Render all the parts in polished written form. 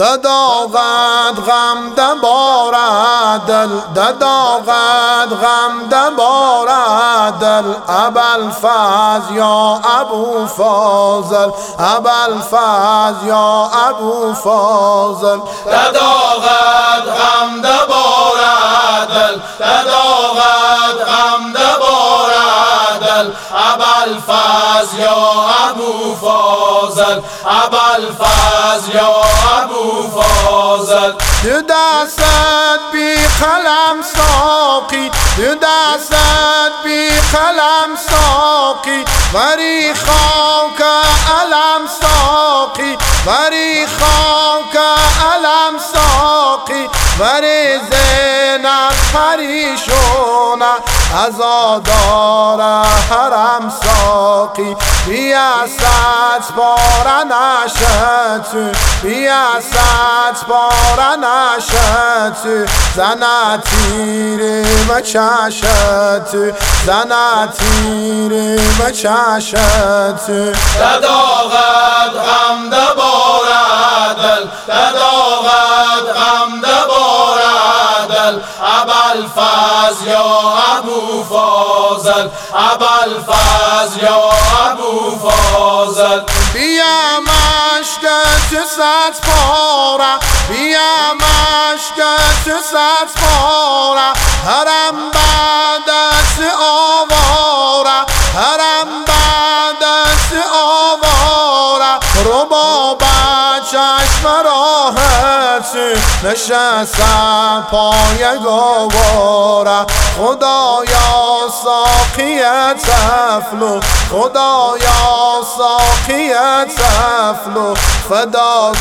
دداغد غم دبارد دل، دداغد غم دبارد دل. ابوالفضل یا ابو فاضل، ابوالفضل یا ابو فاضل. دداغد غم دبارد دل، دداغد غم دبارد دل. ابوالفضل یا ابو فاضل، ابوالفضل یا ابو فاضل. دو دستت بی قلم ساقی، دو دستت بی قلم ساقی. بری خاک علم ساقی، بری خاک علم ساقی. بری زینب پریشونه عزادار حرم ساقی. بیاست باره نشد، بیاست باره نشد. زن تیر و چشد، زن تیر و چشد. دداغد غم دبارد دل، دداغد غم دبارد دل. ابوالفضل یا ابو فاضل، ابوالفضل یا ابو فاضل. بیا مشکت صد پاره، بیا مشکت صد پاره. حرم بعدت آواره، حرم بعدت آواره. رباب چشم راحت نشستم پای گواره. خدایا ساقی طفلو، خدایا ساقی طفلو. فدا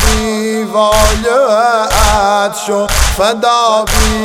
بیوالت شو، فدا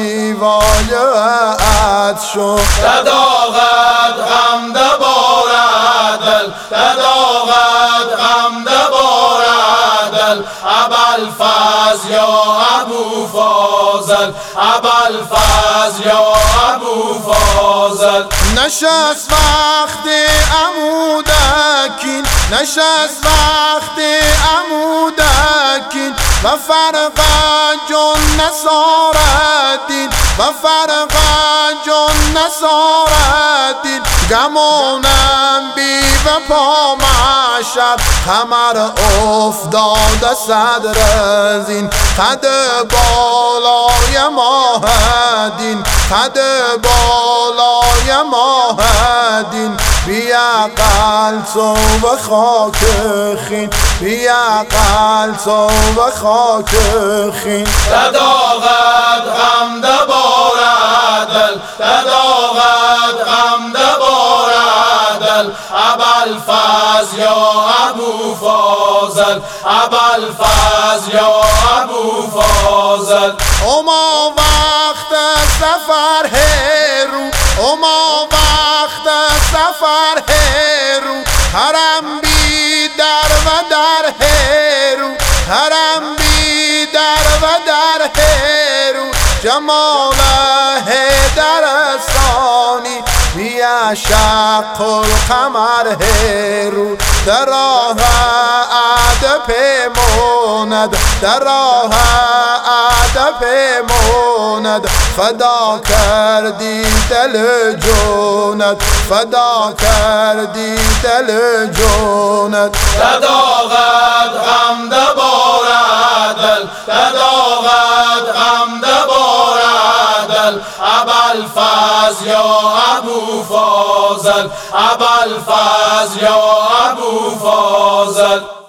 بیوالت شو. دداغد غم دبارد دل، دداغد غم دبارد دل. ابوالفضل یا ابو فاضل، ابوالفضل یا ابو فاضل. نشست وقت عمودکین، نشست وقت عمودکین. و فرق جن نصارالدین، و فرق جن نصارالدین. گمانم بی و پا محشر، قمر افتاده صدر زین. قد بالای ماه دین، قد بالای ماه دین. بیا قلت و خاک خین، بیا قلت و خاک خین. دداغد غم دبارد دل، دداغد غم دبارد دل. ابوالفضل یا ابو فاضل، ابوالفضل یا ابو فاضل. اما وقت سفر هرو، اما وقت سفر هرو. حرم بی در و در هرو، حرم بی در و در هرو. جمال هیدرستانی بیا شق القمر هرو. در راه ادب پیماند، در راه ادب پیماند. فدا کردی دل جونت، فدا کردی دل جونت. دداغد غم دبارد دل، دداغد غم دبارد دل. ابوالفضل یا ابو فاضل، ابوالفضل یا ابو فاضل.